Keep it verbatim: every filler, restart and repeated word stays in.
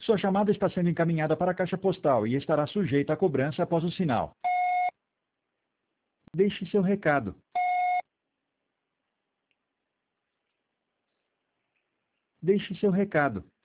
Sua chamada está sendo encaminhada para a caixa postal e estará sujeita a cobrança após o sinal. Deixe seu recado. Deixe seu recado.